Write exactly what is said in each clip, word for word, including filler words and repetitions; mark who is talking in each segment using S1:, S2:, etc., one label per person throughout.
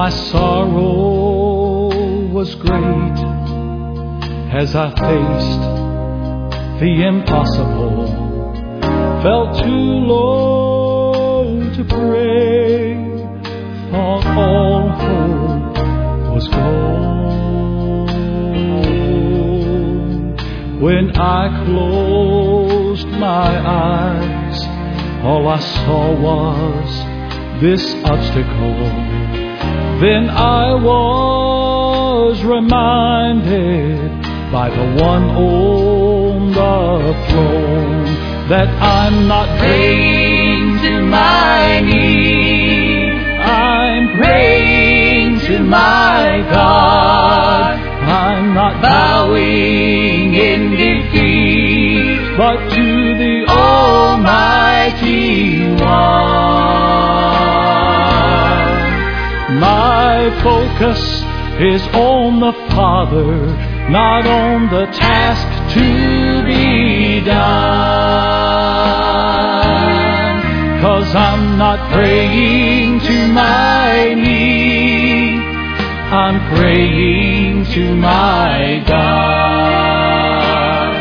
S1: my sorrow was great as I faced the impossible, felt too low to pray, thought all hope was gone. When I closed my eyes, all I saw was this obstacle. Then I was reminded by the one on the throne that I'm not praying to my need, I'm praying to my God. I'm not bowing in defeat, but to the Almighty One. My focus is on the Father, not on the task to be done. 'Cause I'm not praying to my need, I'm praying to my God.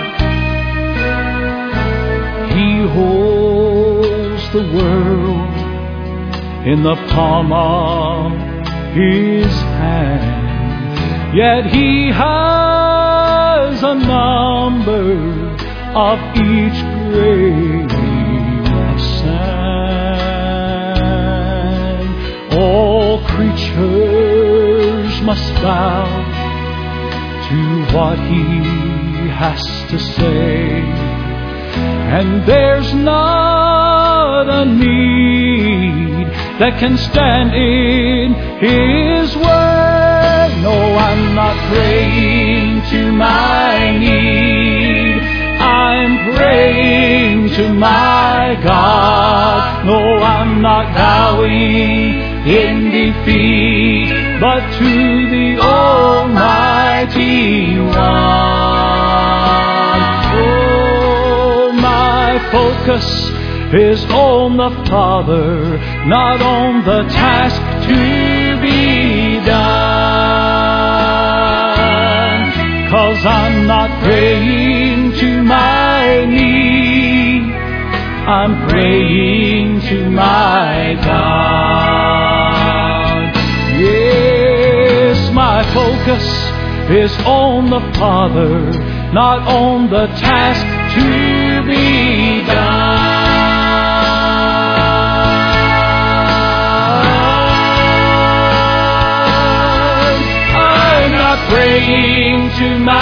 S1: He holds the world in the palm of His hand, yet He has a number of each grain of sand. All creatures must bow to what He has to say, and there's not a need that can stand in His word. No, I'm not praying to my need, I'm praying to my God. No, I'm not bowing in defeat, but to the Almighty One. Oh, my focus is on the Father, not on the task to be done. 'Cause I'm not praying to my need, I'm praying to my God. Yes, my focus is on the Father, not on the task to be done. I'm not praying to my